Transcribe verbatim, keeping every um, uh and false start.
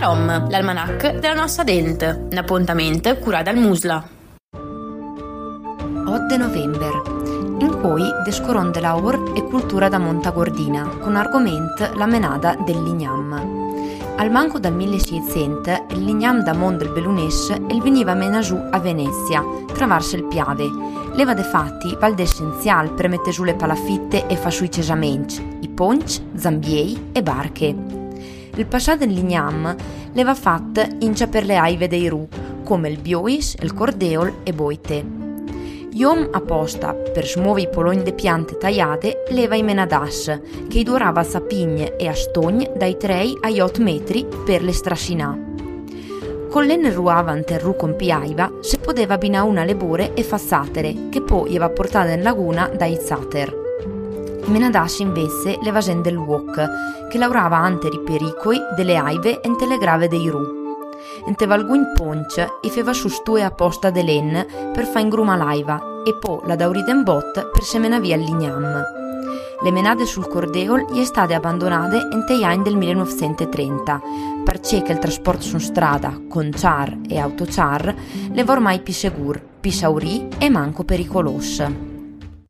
Tarom, l'almanach della nostra dente, un appuntamento curato dal Musla. otto de novembre, in cui descoron de l'aur e cultura da Montagordina, con argomento la menada del lignam. Al manco dal milleseicento, il lignam da Mon del Belunes el veniva menasù a Venezia, traverso il Piave. Leva de fatti val d'essenzial per mettere giù le palafitte e fa sui cesamenti, i ponci, zambiei e barche. Il pascià del lignam leva fatta incia per le aive dei ru, come il biois, il cordeol e boite. Iom apposta per smuovere i pologni de piante tagliate leva i menadas, che durava a sapigne e a stogni dai tre ai otto metri per le strascinà. Con l'enne ruava ante ru con piaiva se poteva abbinare una lebore e fassatere, che poi eva portata in laguna dai zater. I menadas invece le vasen del wok, che lavorava ante i pericoi delle aive ente le grave dei ru. Ente valguin ponce e feva su stue apposta de len per fa ingruma l'aiva e poi la daurida in bot per semena via il lignam. Le menade sul cordeol gli è state abbandonate ente gli anni del millenovecentotrenta, perché che il trasporto su strada con char e autochar le va ormai più sicuro, più saurì e manco pericoloso.